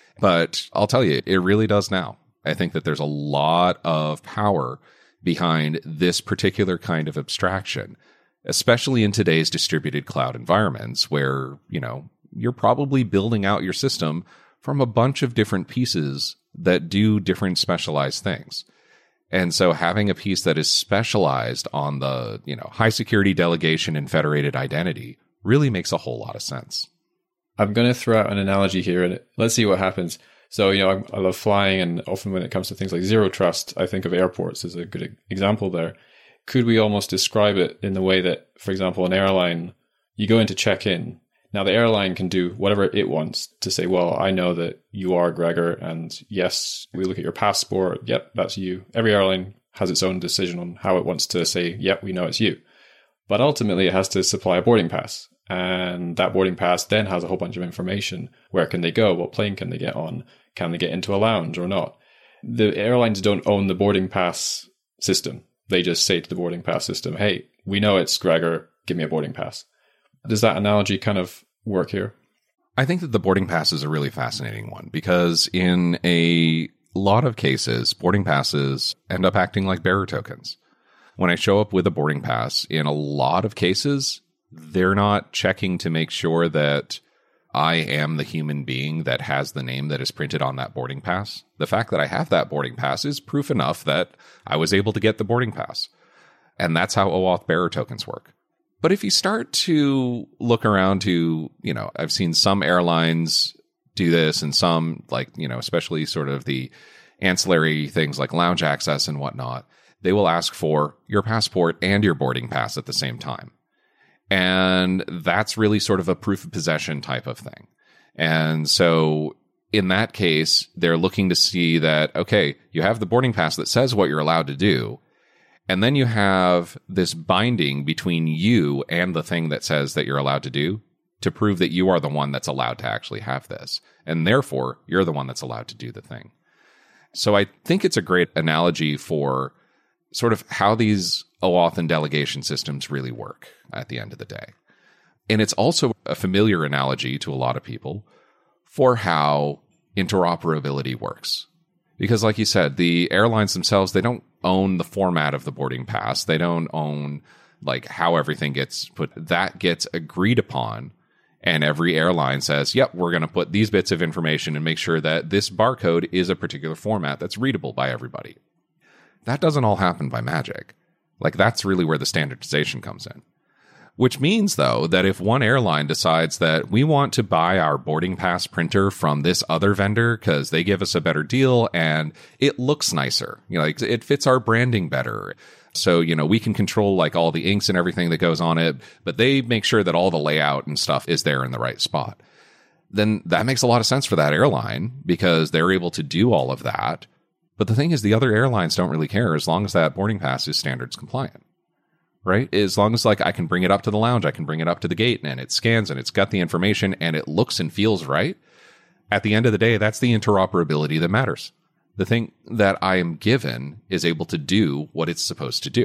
but I'll tell you, it really does now. I think that there's a lot of power behind this particular kind of abstraction, especially in today's distributed cloud environments where, you know, you're probably building out your system from a bunch of different pieces that do different specialized things. And so having a piece that is specialized on the, you know, high security delegation and federated identity really makes a whole lot of sense.
I'm going to throw out an analogy here and let's see what happens. So, you know, I, I love flying, and often when it comes to things like zero trust, I think of airports as a good example there. Could we almost describe it in the way that, for example, an airline, you go in to check in. Now, the airline can do whatever it wants to say, well, I know that you are Gregor, and yes, we look at your passport. Yep, that's you. Every airline has its own decision on how it wants to say, yep, we know it's you. But ultimately, it has to supply a boarding pass. And that boarding pass then has a whole bunch of information. Where can they go? What plane can they get on? Can they get into a lounge or not? The airlines don't own the boarding pass system. They just say to the boarding pass system, hey, we know it's Gregor, give me a boarding pass. Does that analogy kind of work here?
I think that the boarding pass is a really fascinating one because in a lot of cases, boarding passes end up acting like bearer tokens. When I show up with a boarding pass, in a lot of cases, they're not checking to make sure that I am the human being that has the name that is printed on that boarding pass. The fact that I have that boarding pass is proof enough that I was able to get the boarding pass. And that's how OAuth bearer tokens work. But if you start to look around to, you know, I've seen some airlines do this and some, like, you know, especially sort of the ancillary things like lounge access and whatnot, they will ask for your passport and your boarding pass at the same time. And that's really sort of a proof of possession type of thing. And so in that case, they're looking to see that, okay, you have the boarding pass that says what you're allowed to do. And then you have this binding between you and the thing that says that you're allowed to do to prove that you are the one that's allowed to actually have this. And therefore, you're the one that's allowed to do the thing. So I think it's a great analogy for sort of how these OAuth and delegation systems really work at the end of the day. And it's also a familiar analogy to a lot of people for how interoperability works. Because like you said, the airlines themselves, they don't own the format of the boarding pass. They don't own like how everything gets put. That gets agreed upon. And every airline says, yep, we're going to put these bits of information and make sure that this barcode is a particular format that's readable by everybody. That doesn't all happen by magic. Like that's really where the standardization comes in. Which means, though, that if one airline decides that we want to buy our boarding pass printer from this other vendor because they give us a better deal and it looks nicer, you know, like it fits our branding better. So, you know, we can control like all the inks and everything that goes on it, but they make sure that all the layout and stuff is there in the right spot. Then that makes a lot of sense for that airline because they're able to do all of that. But the thing is, the other airlines don't really care as long as that boarding pass is standards compliant. Right? As long as like I can bring it up to the lounge, I can bring it up to the gate and it scans and it's got the information and it looks and feels right. At the end of the day, that's the interoperability that matters. The thing that I am given is able to do what it's supposed to do.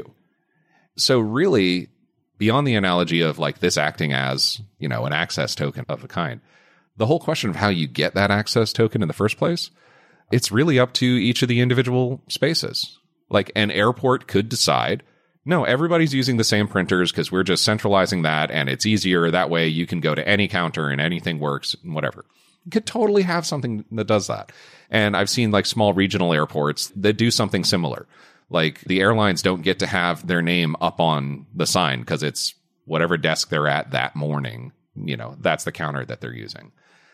So really, beyond the analogy of like this acting as, you know, an access token of a kind, the whole question of how you get that access token in the first place, it's really up to each of the individual spaces. Like an airport could decide, no, everybody's using the same printers because we're just centralizing that and it's easier. That way you can go to any counter and anything works and whatever. You could totally have something that does that. And I've seen like small regional airports that do something similar. Like the airlines don't get to have their name up on the sign because it's whatever desk they're at that morning. You know, that's the counter that they're using.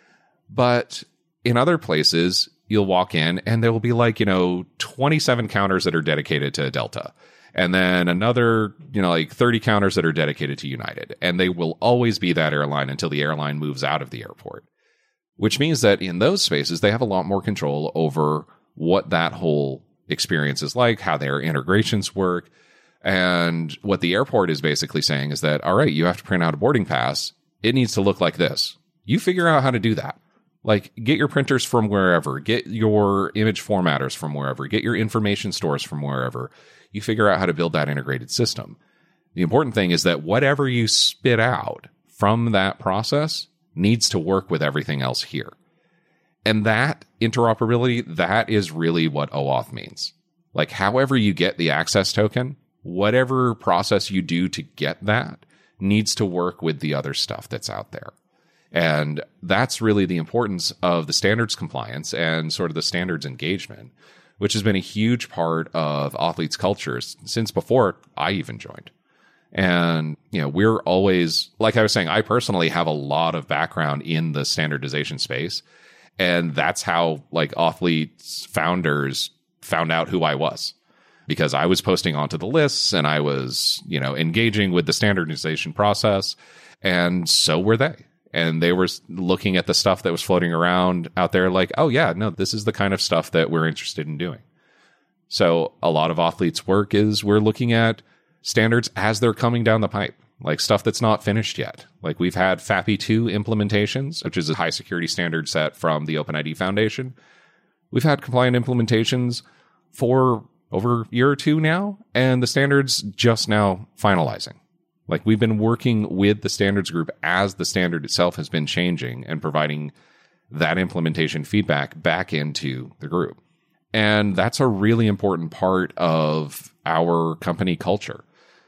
But in other places, you'll walk in and there will be like, you know, twenty-seven counters that are dedicated to Delta. And then another, you know, like thirty counters that are dedicated to United. And they will always be that airline until the airline moves out of the airport. Which means that in those spaces, they have a lot more control over what that whole experience is like, how their integrations work. And what the airport is basically saying is that, all right, you have to print out a boarding pass. It needs to look like this. You figure out how to do that. Like, get your printers from wherever. Get your image formatters from wherever. Get your information stores from wherever. You figure out how to build that integrated system. The important thing is that whatever you spit out from that process needs to work with everything else here. And that interoperability, that is really what OAuth means. Like, however you get the access token, whatever process you do to get that needs to work with the other stuff that's out there. And that's really the importance of the standards compliance and sort of the standards engagement, which has been a huge part of Authlete's cultures since before I even joined. And, you know, we're always, like I was saying, I personally have a lot of background in the standardization space. And that's how, like, Authlete's founders found out who I was. Because I was posting onto the lists and I was, you know, engaging with the standardization process. And so were they. And they were looking at the stuff that was floating around out there like, oh, yeah, no, this is the kind of stuff that we're interested in doing. So a lot of Authlete's work is we're looking at standards as they're coming down the pipe, like stuff that's not finished yet. Like we've had F A P I two implementations, which is a high security standard set from the OpenID Foundation. We've had compliant implementations for over a year or two now, and the standard's just now finalizing. Like we've been working with the standards group as the standard itself has been changing and providing that implementation feedback back into the group. And that's a really important part of our company culture.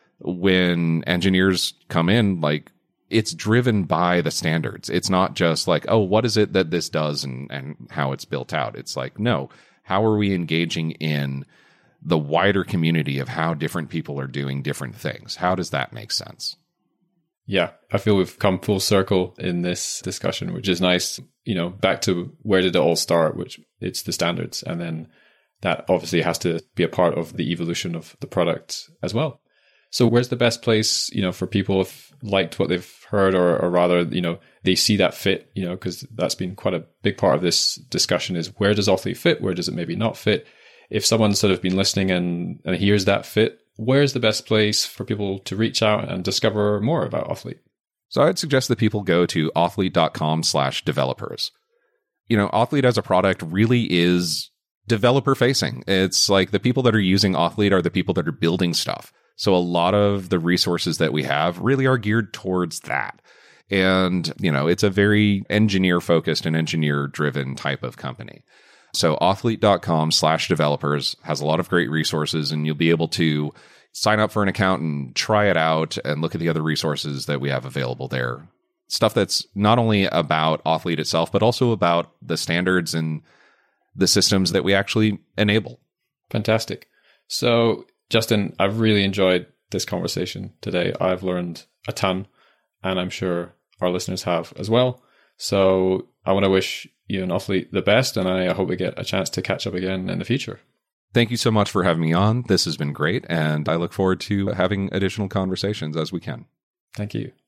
When engineers come in, like it's driven by the standards. It's not just like, oh, what is it that this does and, and how it's built out? It's like, no, how are we engaging in the wider community of how different people are doing different things? How does that make sense?
Yeah, I feel we've come full circle in this discussion, which is nice. You know, back to where did it all start, which it's the standards. And then that obviously has to be a part of the evolution of the product as well. So where's the best place, you know, for people who've liked what they've heard, or, or rather, you know, they see that fit, you know, because that's been quite a big part of this discussion is where does Authlet fit? Where does it maybe not fit? If someone's sort of been listening and, and hears that fit, where's the best place for people to reach out and discover more about Authlet?
So I'd suggest that people go to authlet.com slash developers. You know, Authlet as a product really is developer facing. It's like the people that are using Authleet are the people that are building stuff. So a lot of the resources that we have really are geared towards that. And, you know, it's a very engineer focused and engineer driven type of company. So authleet.com slash developers has a lot of great resources, and you'll be able to sign up for an account and try it out and look at the other resources that we have available there. Stuff that's not only about Authleet itself, but also about the standards and the systems that we actually enable.
Fantastic. So, Justin, I've really enjoyed this conversation today. I've learned a ton, and I'm sure our listeners have as well. So I want to wish you and Authleet the best, and I hope we get a chance to catch up again in the future.
Thank you so much for having me on. This has been great, and I look forward to having additional conversations as we can.
Thank you.